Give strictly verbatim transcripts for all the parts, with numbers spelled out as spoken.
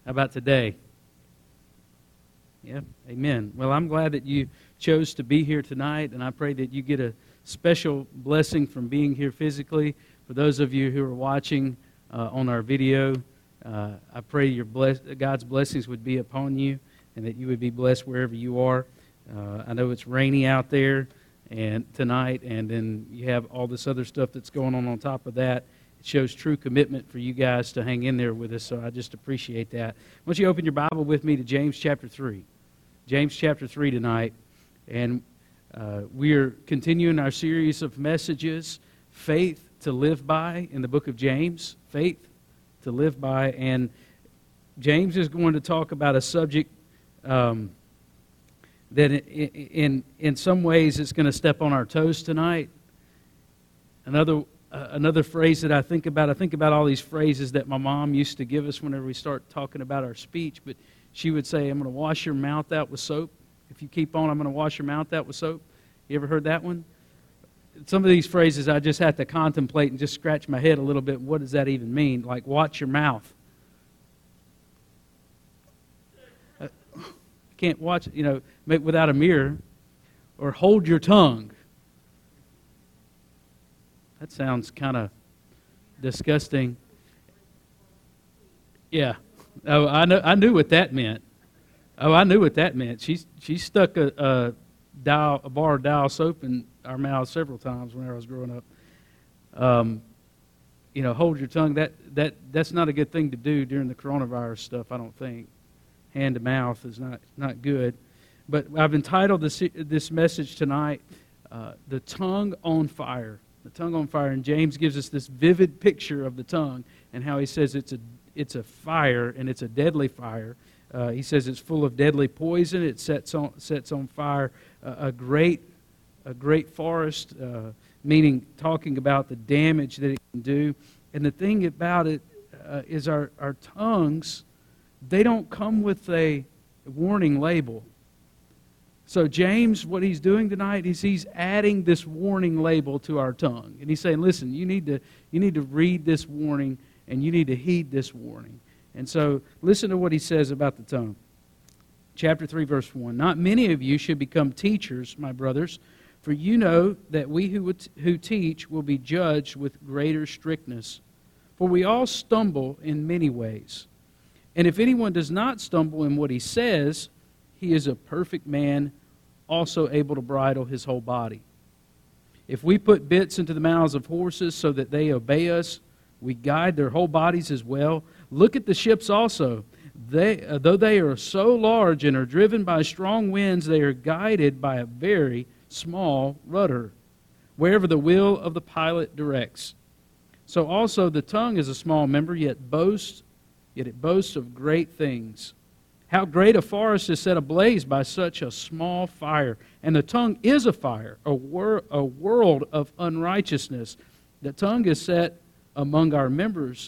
How about today? Yeah, amen. Well, I'm glad that you chose to be here tonight, and I pray that you get a special blessing from being here physically. For those of you who are watching uh, on our video, uh, I pray your bless- God's blessings would be upon you, and that you would be blessed wherever you are. Uh, I know it's rainy out there and tonight, and then you have all this other stuff that's going on on top of that. It shows true commitment for you guys to hang in there with us, so I just appreciate that. Why don't you open your Bible with me to James chapter three. James chapter three tonight, and uh, we're continuing our series of messages, Faith to Live By, in the book of James, Faith to Live By, and James is going to talk about a subject um, that in, in, in some ways it's going to step on our toes tonight. Another, uh, another phrase that I think about, I think about all these phrases that my mom used to give us whenever we start talking about our speech, but she would say, I'm going to wash your mouth out with soap. If you keep on, I'm going to wash your mouth out with soap. You ever heard that one? Some of these phrases I just have to contemplate and just scratch my head a little bit. What does that even mean? Like, watch your mouth. I can't watch, you know, without a mirror. Or hold your tongue. That sounds kind of disgusting. Yeah. Oh, I know. I knew what that meant. Oh, I knew what that meant. She she stuck a, a dial, a bar of Dial soap in our mouths several times when I was growing up. Um, you know, hold your tongue. That that that's not a good thing to do during the coronavirus stuff. I don't think. Hand to mouth is not not good. But I've entitled this this message tonight, uh, "The Tongue on Fire." The tongue on fire, and James gives us this vivid picture of the tongue and how he says it's a It's a fire, and it's a deadly fire. Uh, he says it's full of deadly poison. It sets on sets on fire uh, a great a great forest, uh, meaning talking about the damage that it can do. And the thing about it uh, is our, our tongues, they don't come with a warning label. So James, what he's doing tonight is he's adding this warning label to our tongue. And he's saying, listen, you need to you need to read this warning, and you need to heed this warning. And so listen to what he says about the tongue. Chapter three, verse one. Not many of you should become teachers, my brothers, for you know that we who, would, who teach will be judged with greater strictness. For we all stumble in many ways. And if anyone does not stumble in what he says, he is a perfect man, also able to bridle his whole body. If we put bits into the mouths of horses so that they obey us, we guide their whole bodies as well. Look at the ships also. They, uh, though they are so large and are driven by strong winds, they are guided by a very small rudder, wherever the will of the pilot directs. So also the tongue is a small member, yet boasts, yet it boasts of great things. How great a forest is set ablaze by such a small fire. And the tongue is a fire, a, wor- a world of unrighteousness. The tongue is set among our members,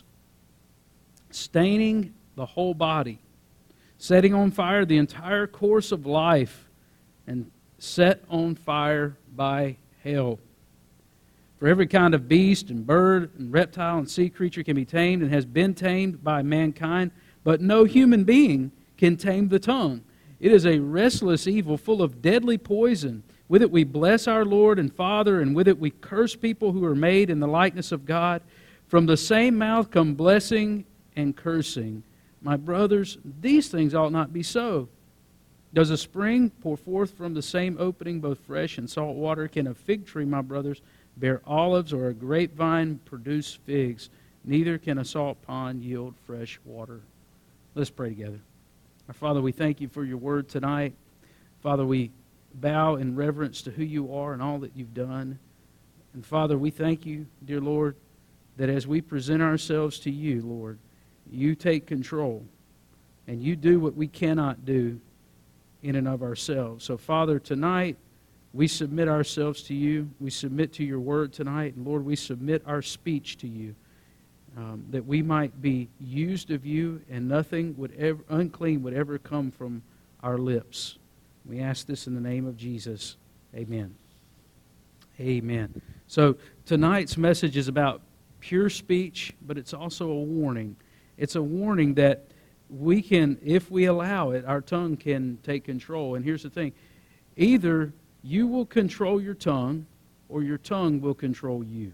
staining the whole body, setting on fire the entire course of life, and set on fire by hell. For every kind of beast and bird and reptile and sea creature can be tamed and has been tamed by mankind, but no human being can tame the tongue. It is a restless evil full of deadly poison. With it we bless our Lord and Father, and with it we curse people who are made in the likeness of God. From the same mouth come blessing and cursing. My brothers, these things ought not be so. Does a spring pour forth from the same opening both fresh and salt water? Can a fig tree, my brothers, bear olives, or a grapevine produce figs? Neither can a salt pond yield fresh water. Let's pray together. Our Father, we thank you for your word tonight. Father, we bow in reverence to who you are and all that you've done. And Father, we thank you, dear Lord, that as we present ourselves to you, Lord, you take control and you do what we cannot do in and of ourselves. So, Father, tonight we submit ourselves to you. We submit to your word tonight. And, Lord, we submit our speech to you, um, that we might be used of you and nothing would ever, unclean would ever come from our lips. We ask this in the name of Jesus. Amen. Amen. So tonight's message is about pure speech, but it's also a warning. It's a warning that we can, if we allow it, our tongue can take control. And here's the thing. Either you will control your tongue or your tongue will control you.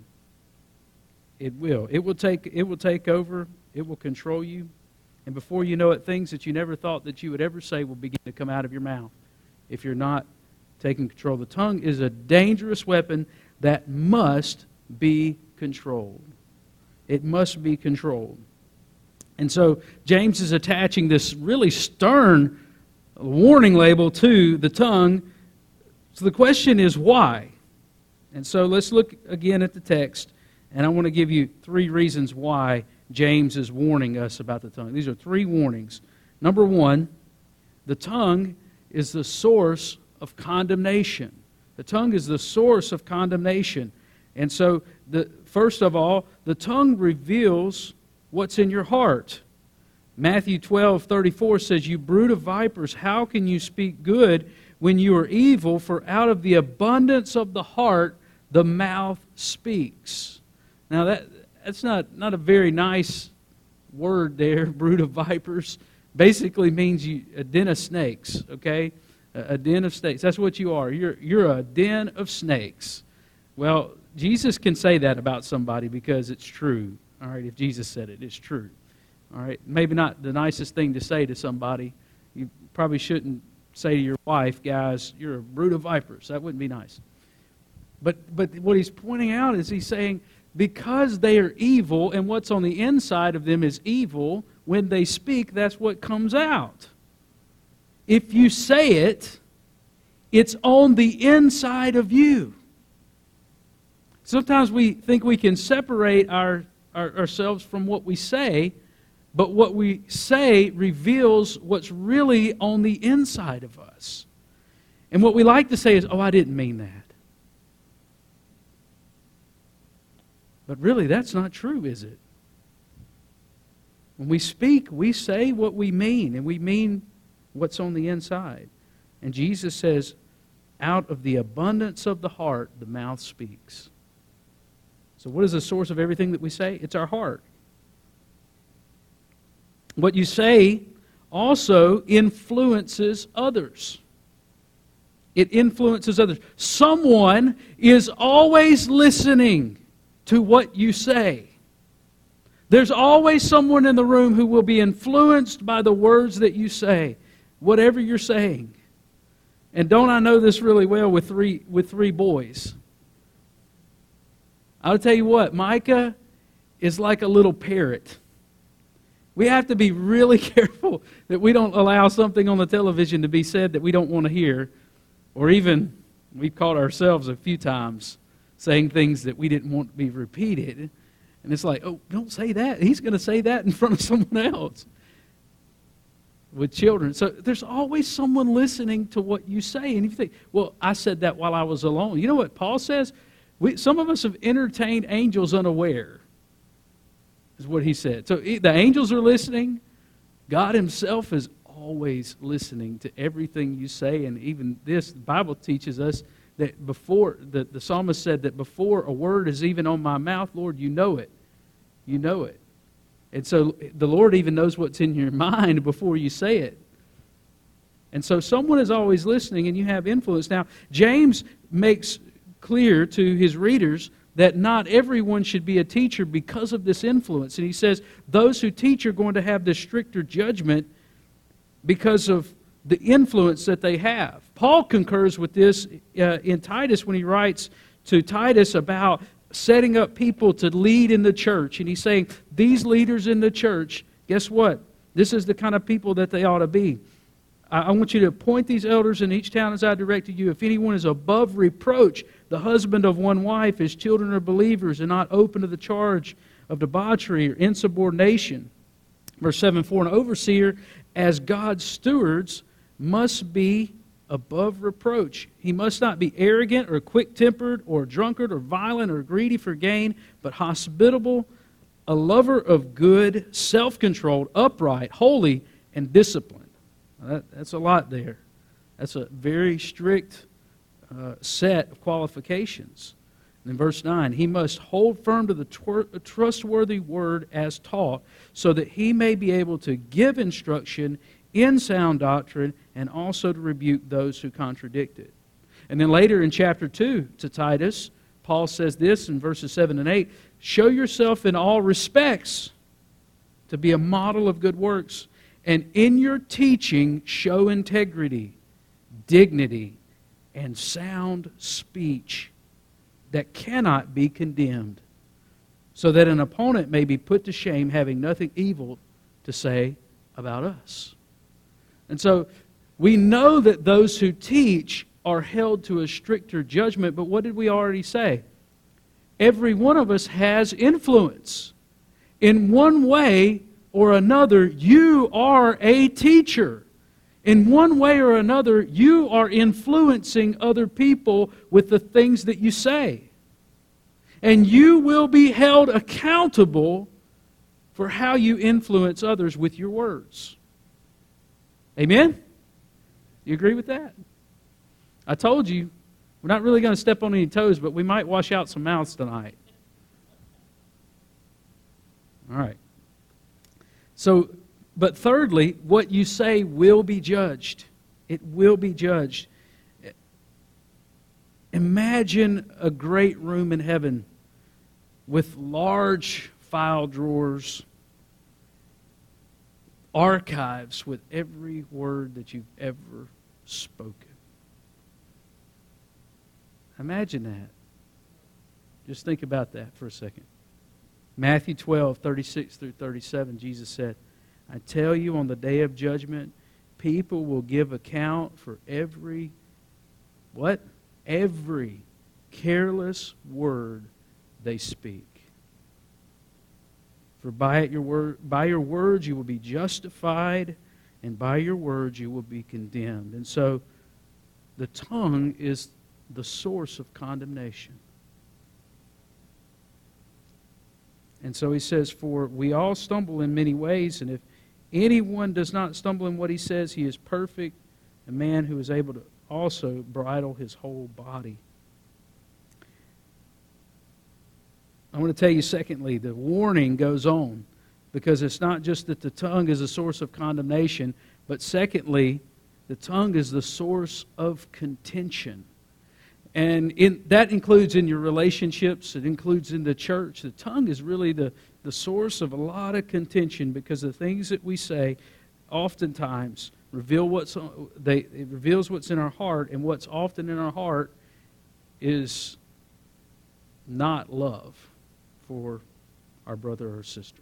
It will. It will take, it will take over. It will control you. And before you know it, things that you never thought that you would ever say will begin to come out of your mouth if you're not taking control. The tongue is a dangerous weapon that must be controlled. It must be controlled. And so James is attaching this really stern warning label to the tongue. So the question is why? And so let's look again at the text, and I want to give you three reasons why James is warning us about the tongue. These are three warnings. Number one, the tongue is the source of condemnation. The tongue is the source of condemnation. And so, the, first of all, the tongue reveals what's in your heart. Matthew twelve thirty-four says, "You brood of vipers, how can you speak good when you are evil? For out of the abundance of the heart, the mouth speaks." Now, that that's not, not a very nice word there, brood of vipers. Basically means you, a den of snakes, okay? A, a den of snakes. That's what you are. You're, you're a den of snakes. Well, Jesus can say that about somebody because it's true. All right, if Jesus said it, it's true. All right, maybe not the nicest thing to say to somebody. You probably shouldn't say to your wife, "Guys, you're a brood of vipers." That wouldn't be nice. But but what he's pointing out is he's saying because they are evil and what's on the inside of them is evil, when they speak, that's what comes out. If you say it, it's on the inside of you. Sometimes we think we can separate our, our, ourselves from what we say, but what we say reveals what's really on the inside of us. And what we like to say is, "Oh, I didn't mean that." But really, that's not true, is it? When we speak, we say what we mean, and we mean what's on the inside. And Jesus says, out of the abundance of the heart, the mouth speaks. So what is the source of everything that we say? It's our heart. What you say also influences others. It influences others. Someone is always listening to what you say. There's always someone in the room who will be influenced by the words that you say, whatever you're saying. And don't I know this really well with three with three boys? I'll tell you what, Micah is like a little parrot. We have to be really careful that we don't allow something on the television to be said that we don't want to hear, or even we've caught ourselves a few times saying things that we didn't want to be repeated. And it's like, "Oh, don't say that. He's going to say that in front of someone else." With children. So there's always someone listening to what you say. And if you think, "Well, I said that while I was alone." You know what Paul says? We, some of us have entertained angels unaware, is what he said. So the angels are listening. God himself is always listening to everything you say. And even this, the Bible teaches us that before, the, the psalmist said that before a word is even on my mouth, Lord, you know it. You know it. And so the Lord even knows what's in your mind before you say it. And so someone is always listening and you have influence. Now, James makes clear to his readers that not everyone should be a teacher because of this influence. And he says those who teach are going to have this stricter judgment because of the influence that they have. Paul concurs with this uh, in Titus when he writes to Titus about setting up people to lead in the church. And he's saying, these leaders in the church, guess what? This is the kind of people that they ought to be. I, I want you to appoint these elders in each town as I directed you. If anyone is above reproach, the husband of one wife, his children are believers and not open to the charge of debauchery or insubordination. Verse seven, for an overseer as God's stewards must be above reproach. He must not be arrogant or quick-tempered or drunkard or violent or greedy for gain, but hospitable, a lover of good, self-controlled, upright, holy, and disciplined. That, that's a lot there. That's a very strict uh, set of qualifications. In verse nine, he must hold firm to the tw- trustworthy word as taught, so that he may be able to give instruction in sound doctrine and also to rebuke those who contradict it. And then later in chapter two to Titus, Paul says this in verses seven and eight, show yourself in all respects to be a model of good works, and in your teaching show integrity, dignity, and sound speech that cannot be condemned, so that an opponent may be put to shame, having nothing evil to say about us. And so we know that those who teach are held to a stricter judgment, but what did we already say? Every one of us has influence. In one way or another, you are a teacher. In one way or another, you are influencing other people with the things that you say. And you will be held accountable for how you influence others with your words. Amen? You agree with that? I told you, we're not really going to step on any toes, but we might wash out some mouths tonight. All right. So, but thirdly, what you say will be judged. It will be judged. Imagine a great room in heaven with large file drawers, archives with every word that you've ever spoken. Imagine that. Just think about that for a second. Matthew twelve, thirty-six through thirty-seven, Jesus said, I tell you, on the day of judgment, people will give account for every, what? Every careless word they speak. For by it your word, by your words you will be justified, and by your words you will be condemned. And so, the tongue is the source of condemnation. And so he says, for we all stumble in many ways, and if anyone does not stumble in what he says, he is perfect, a man who is able to also bridle his whole body. I want to tell you, secondly, the warning goes on, because it's not just that the tongue is a source of condemnation, but secondly, the tongue is the source of contention. And in, that includes in your relationships. It includes in the church. The tongue is really the, the source of a lot of contention, because the things that we say oftentimes reveal what's they it reveals what's in our heart, and what's often in our heart is not love for our brother or sister.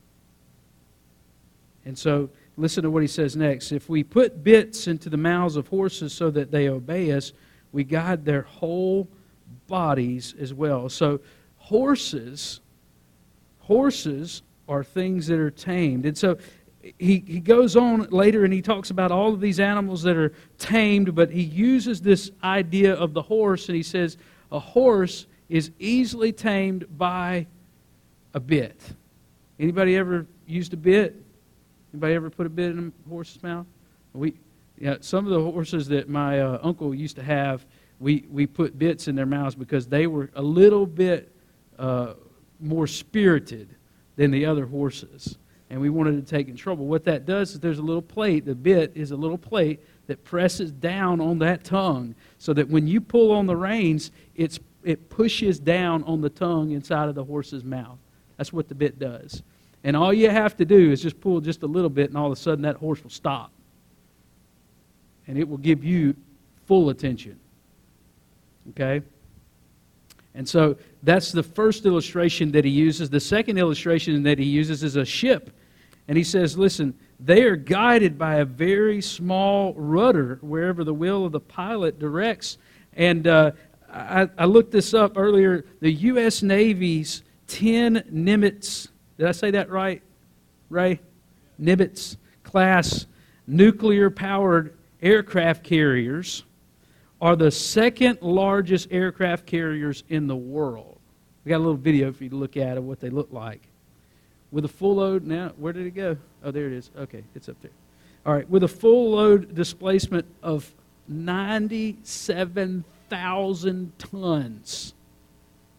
And so listen to what he says next. If we put bits into the mouths of horses so that they obey us, we guide their whole bodies as well. So horses, horses are things that are tamed. And so he, he goes on later and he talks about all of these animals that are tamed, but he uses this idea of the horse, and he says a horse is easily tamed by a bit. Anybody ever used a bit? Anybody ever put a bit in a horse's mouth? We Yeah, some of the horses that my uh, uncle used to have, we, we put bits in their mouths because they were a little bit uh, more spirited than the other horses. And we wanted to take in trouble. What that does is there's a little plate. The bit is a little plate that presses down on that tongue, so that when you pull on the reins, it's, it pushes down on the tongue inside of the horse's mouth. That's what the bit does. And all you have to do is just pull just a little bit, and all of a sudden that horse will stop. And it will give you full attention. Okay? And so that's the first illustration that he uses. The second illustration that he uses is a ship. And he says, listen, they are guided by a very small rudder wherever the will of the pilot directs. And uh, I, I looked this up earlier. The U S Navy's ten Nimitz, did I say that right, Ray? Nimitz class nuclear-powered aircraft carriers are the second largest aircraft carriers in the world. We got a little video for you to look at of what they look like. With a full load, now, where did it go? Oh, there it is. Okay, it's up there. All right, with a full load displacement of ninety-seven thousand tons.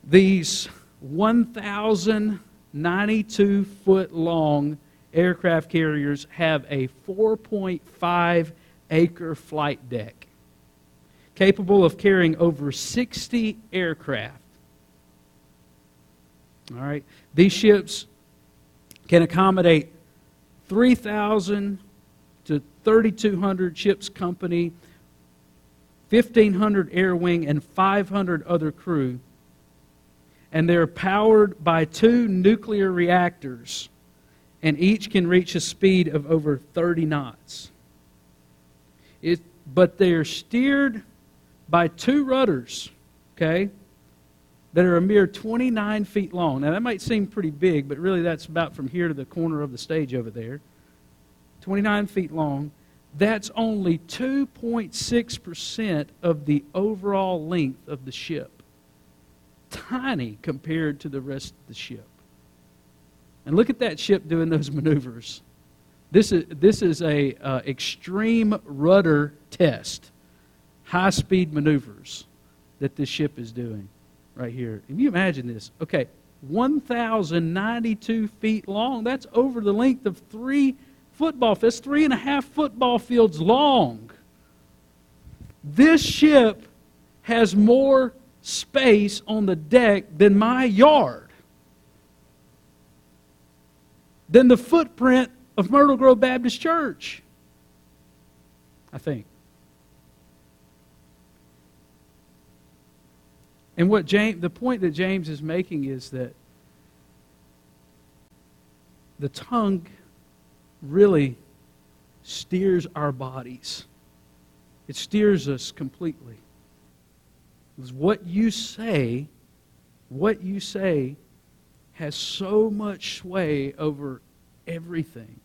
These one thousand ninety-two foot long aircraft carriers have a four point five acre flight deck, capable of carrying over sixty aircraft. All right. These ships can accommodate three thousand to thirty-two hundred ships company, fifteen hundred air wing, and five hundred other crew. And they're powered by two nuclear reactors, and each can reach a speed of over thirty knots. It, but they are steered by two rudders, okay, that are a mere twenty-nine feet long. Now, that might seem pretty big, but really that's about from here to the corner of the stage over there. twenty-nine feet long. That's only two point six percent of the overall length of the ship. Tiny compared to the rest of the ship. And look at that ship doing those maneuvers. This is, this is a uh, extreme rudder test. High-speed maneuvers that this ship is doing right here. Can you imagine this? Okay, one thousand ninety-two feet long. That's over the length of three football fields. That's three and a half football fields long. This ship has more space on the deck than my yard, than the footprint of Myrtle Grove Baptist Church, I think. And what James, the point that James is making is that the tongue really steers our bodies. It steers us completely. Because what you say, what you say has so much sway over everything.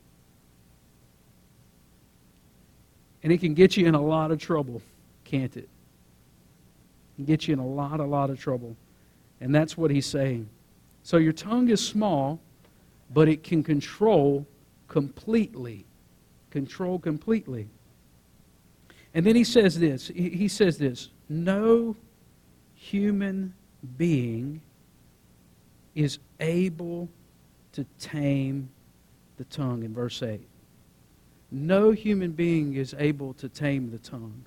And it can get you in a lot of trouble, can't it? It can get you in a lot, a lot of trouble. And that's what he's saying. So your tongue is small, but it can control completely. Control completely. And then he says this. He says this. No human being is able to tame the tongue, in verse eight. No human being is able to tame the tongue.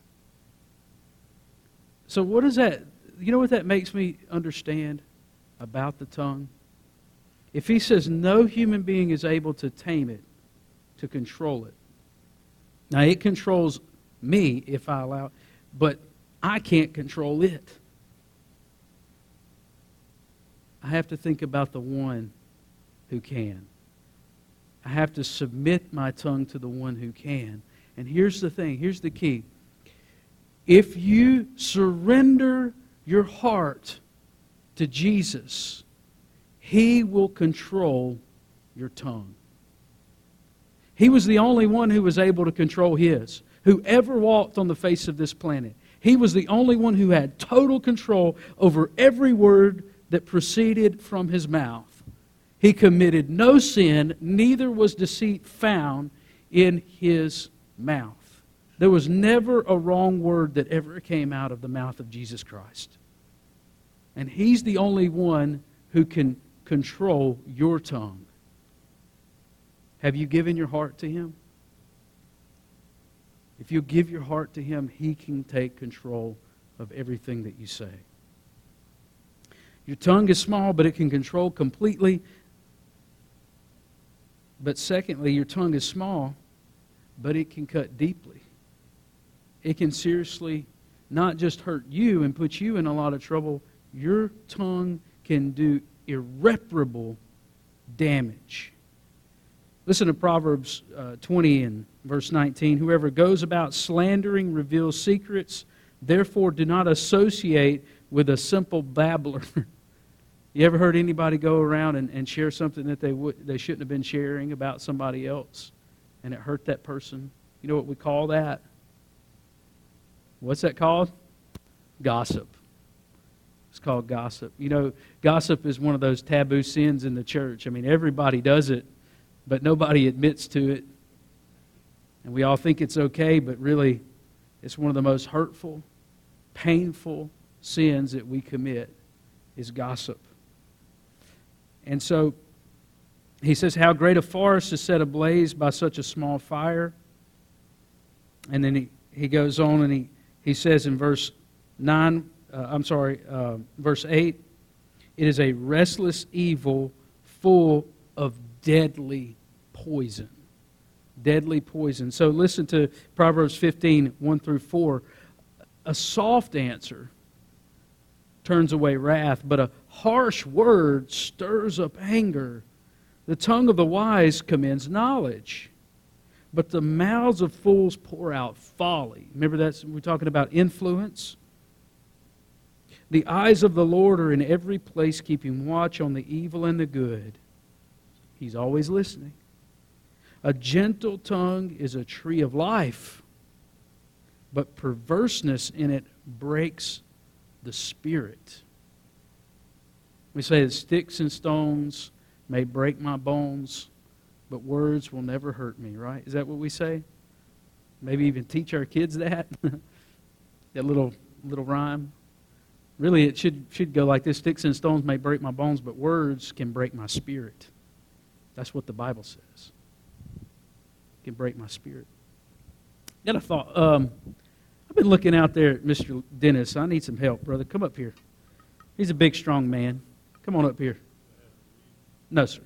So what does that, you know what that makes me understand about the tongue? If he says no human being is able to tame it, to control it. Now it controls me if I allow it, but I can't control it. I have to think about the one who can. I have to submit my tongue to the one who can. And here's the thing, here's the key. If you surrender your heart to Jesus, He will control your tongue. He was the only one who was able to control his, who ever walked on the face of this planet. He was the only one who had total control over every word that proceeded from his mouth. He committed no sin, neither was deceit found in his mouth. There was never a wrong word that ever came out of the mouth of Jesus Christ. And He's the only one who can control your tongue. Have you given your heart to Him? If you give your heart to Him, He can take control of everything that you say. Your tongue is small, but it can control completely. But secondly, your tongue is small, but it can cut deeply. It can seriously not just hurt you and put you in a lot of trouble. Your tongue can do irreparable damage. Listen to Proverbs uh, twenty and verse nineteen. Whoever goes about slandering reveals secrets. Therefore, do not associate with a simple babbler. You ever heard anybody go around and, and share something that they would they shouldn't have been sharing about somebody else, and it hurt that person? You know what we call that? What's that called? Gossip. It's called gossip. You know, gossip is one of those taboo sins in the church. I mean, everybody does it, but nobody admits to it. And we all think it's okay, but really, it's one of the most hurtful, painful sins that we commit. is gossip. And so he says, how great a forest is set ablaze by such a small fire. And then he, he goes on and he, he says in verse nine, uh, I'm sorry, uh, verse eight, it is a restless evil full of deadly poison. Deadly poison. So listen to Proverbs fifteen, one through four. A soft answer turns away wrath, but a harsh word stirs up anger. The tongue of the wise commends knowledge, but the mouths of fools pour out folly. Remember that's we're talking about influence. The eyes of the Lord are in every place, keeping watch on the evil and the good. He's always listening. A gentle tongue is a tree of life, but perverseness in it breaks the spirit. We say that sticks and stones may break my bones, but words will never hurt me, right? Is that what we say? Maybe even teach our kids that? That little little rhyme. Really, it should, should go like this. Sticks and stones may break my bones, but words can break my spirit. That's what the Bible says. It can break my spirit. Got a thought. Um, I've been looking out there at Mister Dennis. I need some help, brother. Come up here. He's a big, strong man. Come on up here. No, sir.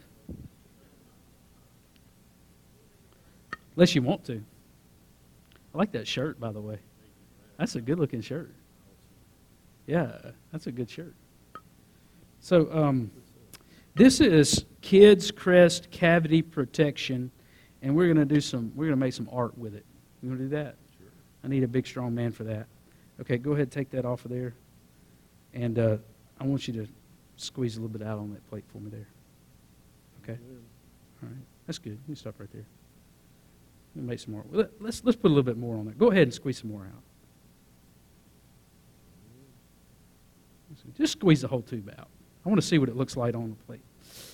Unless you want to. I like that shirt, by the way. That's a good-looking shirt. Yeah, that's a good shirt. So, um, this is Kids Crest Cavity Protection, and we're going to do some. We're going to make some art with it. You want to do that? Sure. I need a big, strong man for that. Okay, go ahead and take that off of there, and uh, I want you to squeeze a little bit out on that plate for me there. Okay. All right, that's good. You can stop right there. We'll make some more. Let's let's put a little bit more on there. Go ahead and squeeze some more out. Just squeeze the whole tube out. I want to see what it looks like on the plate.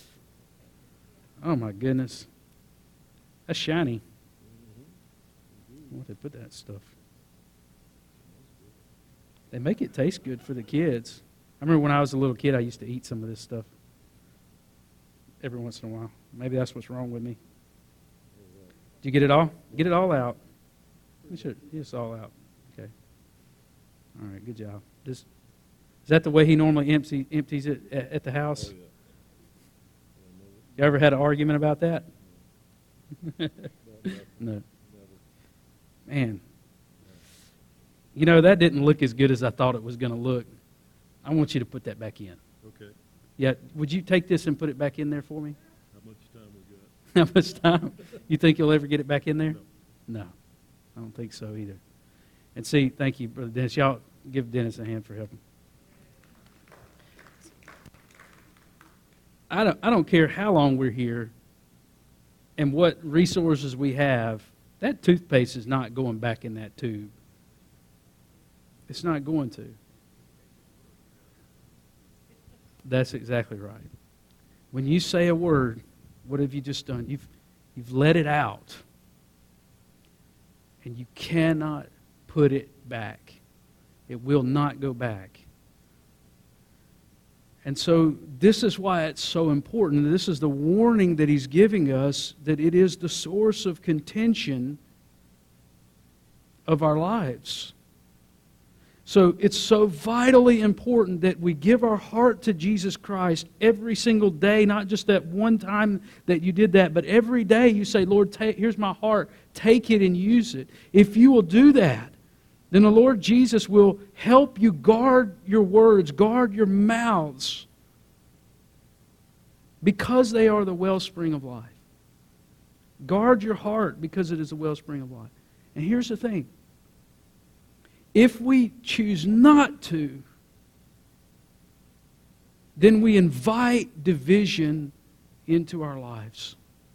Oh my goodness. That's shiny. Where they put that stuff? They make it taste good for the kids. I remember when I was a little kid, I used to eat some of this stuff every once in a while. Maybe that's what's wrong with me. Did you get it all? Get it all out. You should get this all out. Okay. All right, good job. Just, is that the way he normally empty, empties it at, at the house? Oh, yeah. You ever had an argument about that? No. Man. You know, that didn't look as good as I thought it was going to look. I want you to put that back in. Okay. Yeah, would you take this and put it back in there for me? How much time we got? How much time? You think you'll ever get it back in there? No. No, I don't think so either. And see, thank you, Brother Dennis. Y'all give Dennis a hand for helping. I don't, I don't care how long we're here and what resources we have, that toothpaste is not going back in that tube. It's not going to. That's exactly right. When you say a word, what have you just done? You've, you've let it out. And you cannot put it back. It will not go back. And so this is why it's so important. This is the warning that he's giving us, that it is the source of contention of our lives. So it's so vitally important that we give our heart to Jesus Christ every single day, not just that one time that you did that, but every day you say, Lord, take, here's my heart. Take it and use it. If you will do that, then the Lord Jesus will help you guard your words, guard your mouths, because they are the wellspring of life. Guard your heart because it is the wellspring of life. And here's the thing. If we choose not to, then we invite division into our lives.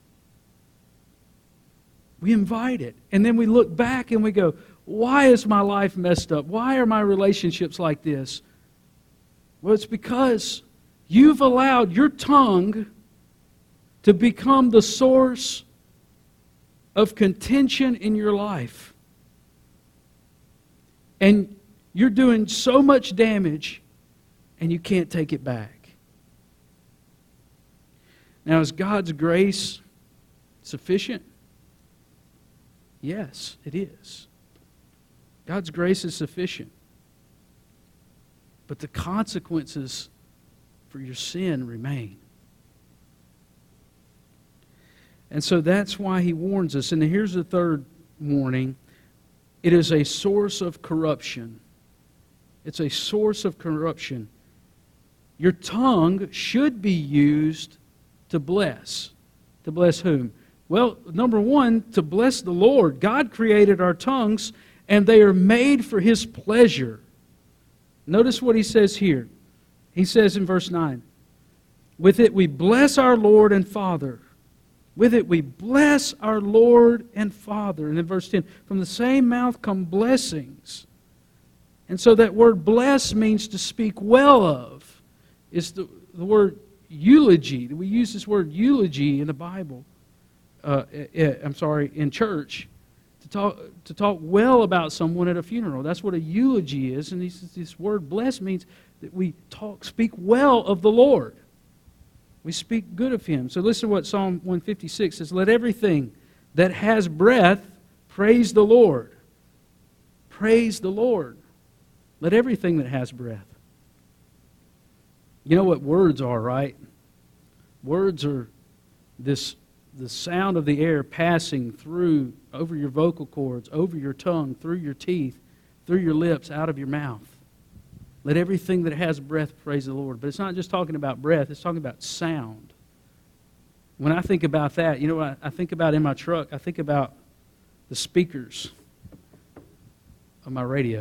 We invite it. And then we look back and we go, why is my life messed up? Why are my relationships like this? Well, it's because you've allowed your tongue to become the source of contention in your life. And you're doing so much damage and you can't take it back. Now, is God's grace sufficient? Yes, it is. God's grace is sufficient. But the consequences for your sin remain. And so that's why he warns us. And here's the third warning. It is a source of corruption. It's a source of corruption. Your tongue should be used to bless. To bless whom? Well, number one, to bless the Lord. God created our tongues, and they are made for His pleasure. Notice what he says here. He says in verse nine, with it we bless our Lord and Father. With it we bless our Lord and Father. And in verse ten, from the same mouth come blessings. And so that word bless means to speak well of. It's the, the word eulogy. We use this word eulogy in the Bible. Uh, I'm sorry, in church. To talk, to talk well about someone at a funeral. That's what a eulogy is. And this, this word bless means that we talk, speak well of the Lord. We speak good of Him. So listen to what Psalm one fifty-six says. Let everything that has breath praise the Lord. Praise the Lord. Let everything that has breath. You know what words are, right? Words are this the sound of the air passing through, over your vocal cords, over your tongue, through your teeth, through your lips, out of your mouth. Let everything that has breath praise the Lord. But it's not just talking about breath, it's talking about sound. When I think about that, you know what I think about in my truck? I think about the speakers of my radio.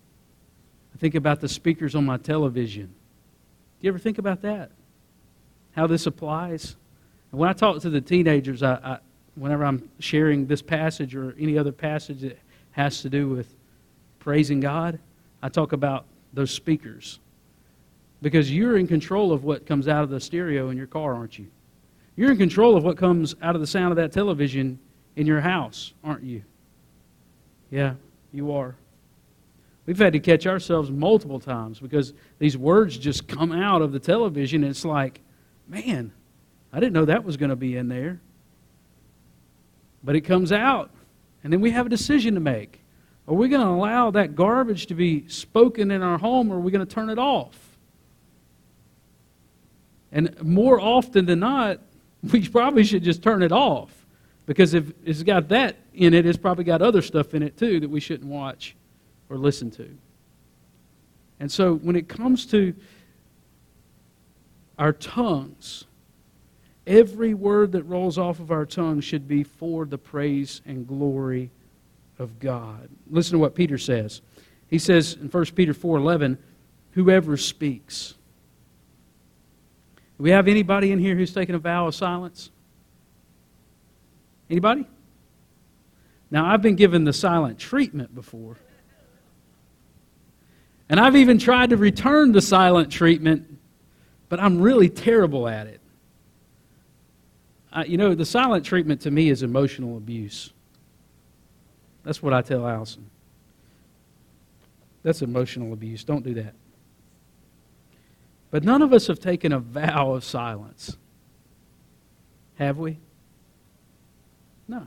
I think about the speakers on my television. Do you ever think about that? How this applies? And when I talk to the teenagers, I, I, whenever I'm sharing this passage or any other passage that has to do with praising God, I talk about those speakers. Because you're in control of what comes out of the stereo in your car, aren't you? You're in control of what comes out of the sound of that television in your house, aren't you? Yeah, you are. We've had to catch ourselves multiple times because these words just come out of the television. And it's like, man, I didn't know that was going to be in there. But it comes out. And then we have a decision to make. Are we going to allow that garbage to be spoken in our home, or are we going to turn it off? And more often than not, we probably should just turn it off. Because if it's got that in it, it's probably got other stuff in it too that we shouldn't watch or listen to. And so when it comes to our tongues, every word that rolls off of our tongue should be for the praise and glory of God. Listen to what Peter says. He says in First Peter four eleven, whoever speaks. Do we have anybody in here who's taken a vow of silence? Anybody? Now, I've been given the silent treatment before. And I've even tried to return the silent treatment, but I'm really terrible at it. I, you know, the silent treatment to me is emotional abuse. That's what I tell Allison. That's emotional abuse. Don't do that. But none of us have taken a vow of silence. Have we? No.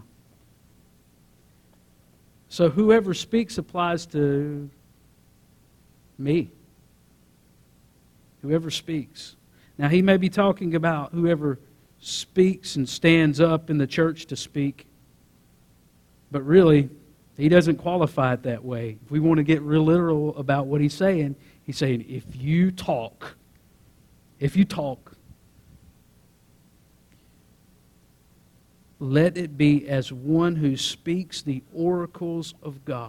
So whoever speaks applies to me. Whoever speaks. Now, he may be talking about whoever speaks and stands up in the church to speak. But really, he doesn't qualify it that way. If we want to get real literal about what he's saying, he's saying, if you talk, if you talk, let it be as one who speaks the oracles of God.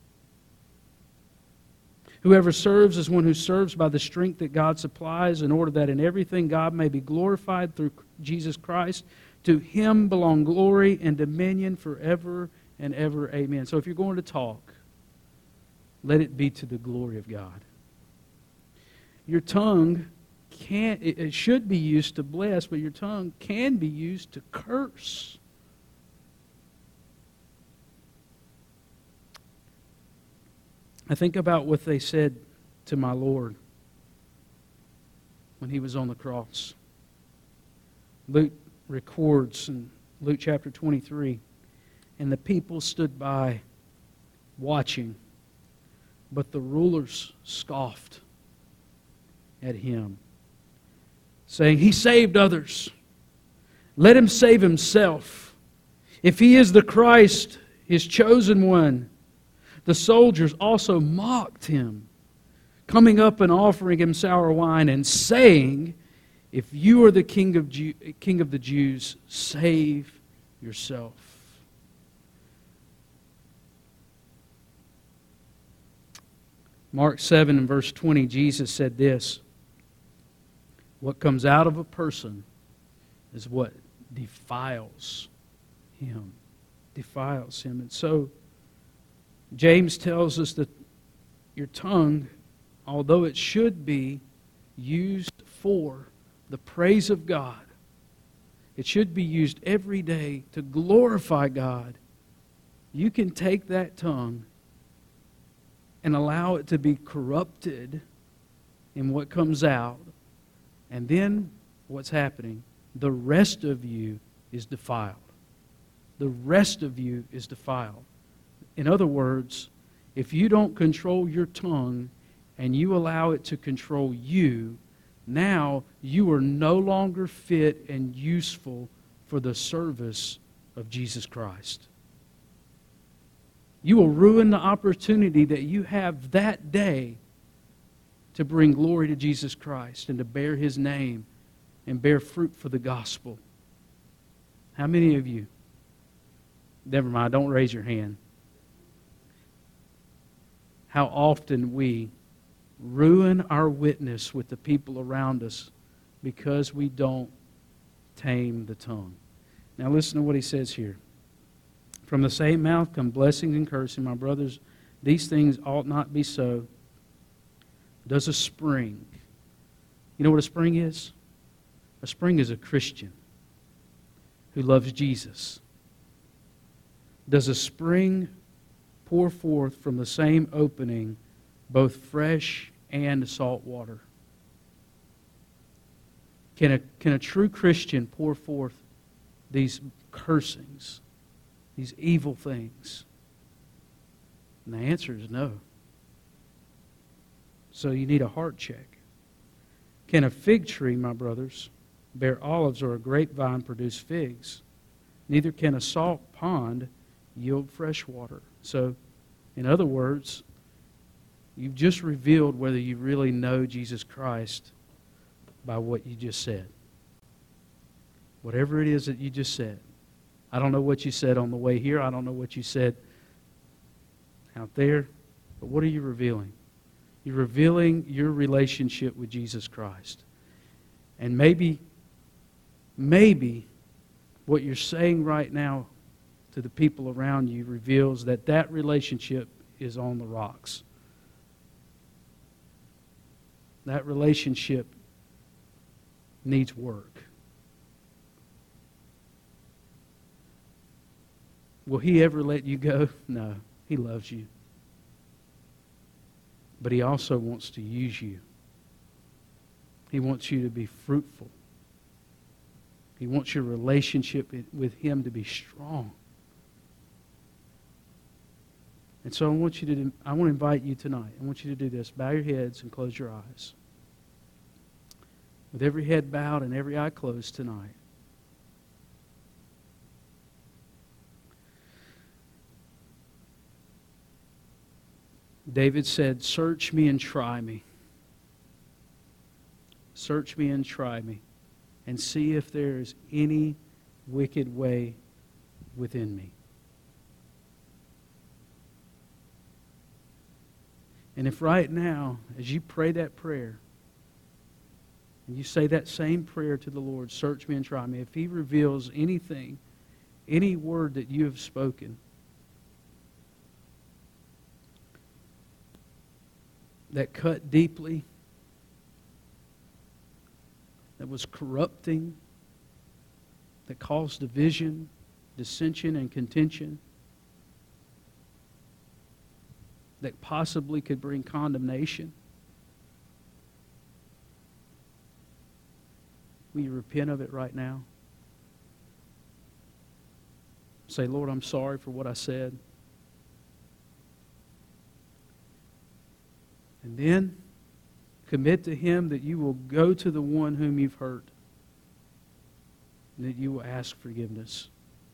Whoever serves is one who serves by the strength that God supplies, in order that in everything God may be glorified through Jesus Christ. To Him belong glory and dominion forever and ever. Amen. So if you're going to talk, let it be to the glory of God. Your tongue can it should be used to bless, but your tongue can be used to curse. I think about what they said to my Lord. when he was on the cross. Luke records in Luke chapter twenty-three, and the people stood by watching, but the rulers scoffed at him, saying, "He saved others. Let him save himself. If he is the Christ, his chosen one." The soldiers also mocked him, coming up and offering him sour wine and saying, "If you are the king of Jew, king of the Jews, save yourself." Mark seven and verse twenty, Jesus said this, "What comes out of a person is what defiles him." Defiles him. And so, James tells us that your tongue, although it should be used for the praise of God, it should be used every day to glorify God. You can take that tongue and allow it to be corrupted in what comes out, and then what's happening? The rest of you is defiled. The rest of you is defiled. In other words, if you don't control your tongue and you allow it to control you, now you are no longer fit and useful for the service of Jesus Christ. You will ruin the opportunity that you have that day to bring glory to Jesus Christ and to bear His name and bear fruit for the gospel. How many of you? Never mind, don't raise your hand. How often we ruin our witness with the people around us because we don't tame the tongue. Now listen to what he says here. From the same mouth come blessing and cursing. My brothers, these things ought not be so. Does a spring. You know what a spring is? A spring is a Christian who loves Jesus. Does a spring pour forth from the same opening both fresh and salt water? Can a, can a true Christian pour forth these cursings, these evil things? And the answer is no. So you need a heart check. Can a fig tree, my brothers, bear olives, or a grapevine produce figs? Neither can a salt pond yield fresh water. So, in other words, you've just revealed whether you really know Jesus Christ by what you just said. Whatever it is that you just said. I don't know what you said on the way here. I don't know what you said out there. But what are you revealing? You're revealing your relationship with Jesus Christ. And maybe, maybe what you're saying right now to the people around you reveals that that relationship is on the rocks. That relationship needs work. Will He ever let you go? No. He loves you. But He also wants to use you. He wants you to be fruitful. He wants your relationship with Him to be strong. And so I want you to, I want to invite you tonight. I want you to do this. Bow your heads and close your eyes. With every head bowed and every eye closed tonight. David said, "Search me and try me. Search me and try me, and see if there is any wicked way within me." And if right now, as you pray that prayer, and you say that same prayer to the Lord, search me and try me, if He reveals anything, any word that you have spoken that cut deeply, that was corrupting, that caused division, dissension, and contention, that possibly could bring condemnation, Will you repent of it right now? Say, Lord, I'm sorry for what I said. And then commit to Him that you will go to the one whom you've hurt and that you will ask forgiveness.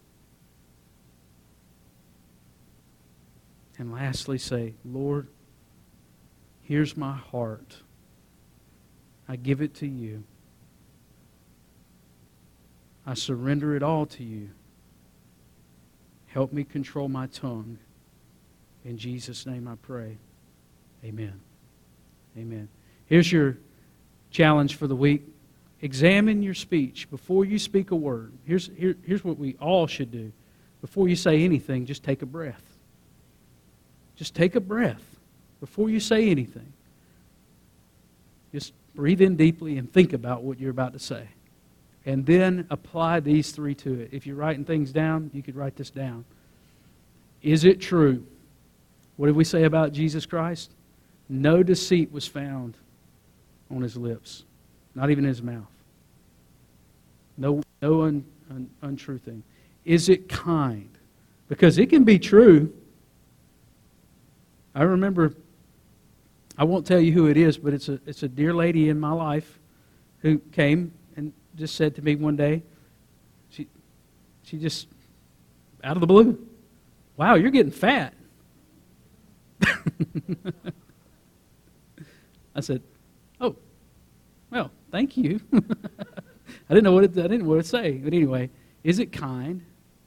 And lastly, say, Lord, here's my heart. I give it to you. I surrender it all to you. Help me control my tongue. In Jesus' name I pray. Amen. Amen. Here's your challenge for the week. Examine your speech before you speak a word. Here's, here, here's what we all should do. Before you say anything, just take a breath. Just take a breath before you say anything. Just breathe in deeply and think about what you're about to say. And then apply these three to it. If you're writing things down, you could write this down. Is it true? What did we say about Jesus Christ? No deceit was found on His lips, not even in His mouth. No, no un, un, untrue thing. Is it kind? Because it can be true. I remember, I won't tell you who it is, but it's a it's a dear lady in my life who came and just said to me one day, she she just, out of the blue, wow, you're getting fat. I said, oh, well, thank you. I didn't know what it, I didn't know what to say. But anyway, is it kind?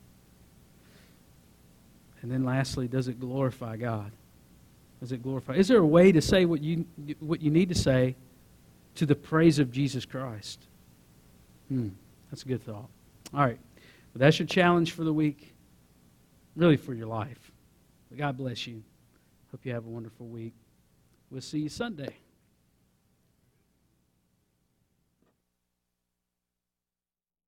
And then lastly, does it glorify God? Does it glorify? Is there a way to say what you what you need to say to the praise of Jesus Christ? Hmm, that's a good thought. All right. Well, that's your challenge for the week, really for your life. But God bless you. Hope you have a wonderful week. We'll see you Sunday.